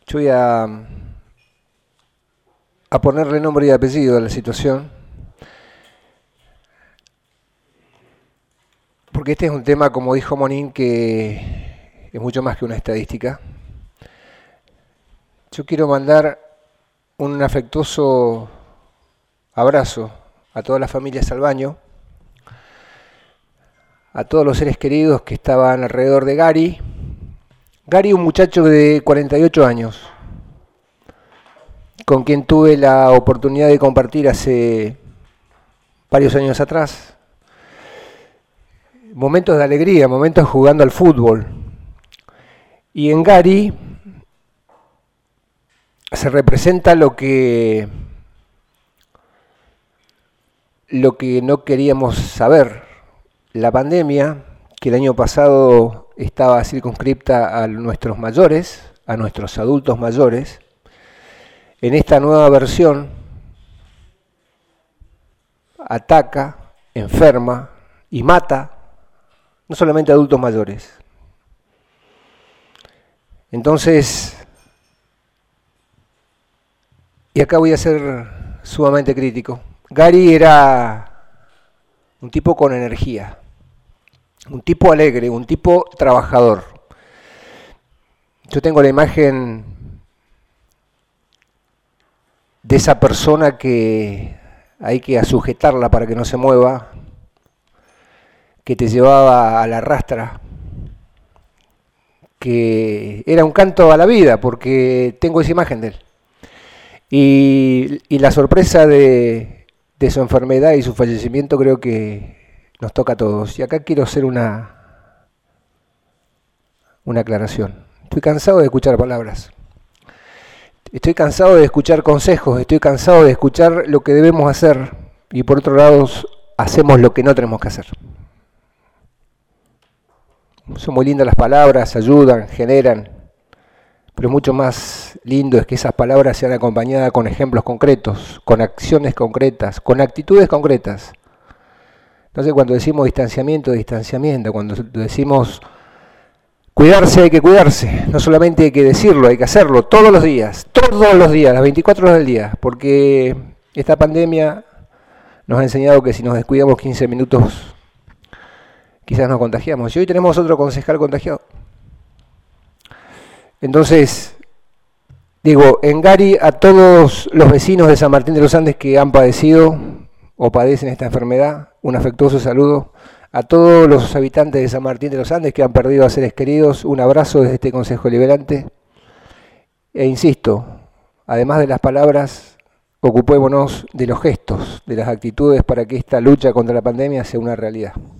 Yo voy a ponerle nombre y apellido a la situación, porque este es un tema, como dijo Monín, que es mucho más que una estadística. Yo quiero mandar un afectuoso abrazo a todas las familias Salvaño, a todos los seres queridos que estaban alrededor de Gary. Gary, un muchacho de 48 años, con quien tuve la oportunidad de compartir hace varios años atrás momentos de alegría, momentos jugando al fútbol. Y en Gary se representa lo que no queríamos saber. La pandemia, que el año pasado estaba circunscripta a nuestros mayores, a nuestros adultos mayores, en esta nueva versión ataca, enferma y mata no solamente a adultos mayores. Entonces, y acá voy a ser sumamente crítico, Gary era un tipo con energía, un tipo alegre, un tipo trabajador. Yo tengo la imagen de esa persona que hay que sujetarla para que no se mueva, que te llevaba a la rastra, que era un canto a la vida, porque tengo esa imagen de él. Y la sorpresa de su enfermedad y su fallecimiento creo que nos toca a todos. Y acá quiero hacer una aclaración. Estoy cansado de escuchar palabras. Estoy cansado de escuchar consejos. Estoy cansado de escuchar lo que debemos hacer. Y por otro lado, hacemos lo que no tenemos que hacer. Son muy lindas las palabras, ayudan, generan, pero mucho más lindo es que esas palabras sean acompañadas con ejemplos concretos, con acciones concretas, con actitudes concretas. Entonces cuando decimos distanciamiento, cuando decimos cuidarse, hay que cuidarse, no solamente hay que decirlo, hay que hacerlo todos los días, las 24 horas del día, porque esta pandemia nos ha enseñado que si nos descuidamos 15 minutos, quizás nos contagiamos. Y hoy tenemos otro concejal contagiado. Entonces, digo, en Gary a todos los vecinos de San Martín de los Andes que han padecido o padecen esta enfermedad, un afectuoso saludo. A todos los habitantes de San Martín de los Andes que han perdido a seres queridos, un abrazo desde este Consejo Deliberante. E insisto, además de las palabras, ocupémonos de los gestos, de las actitudes para que esta lucha contra la pandemia sea una realidad.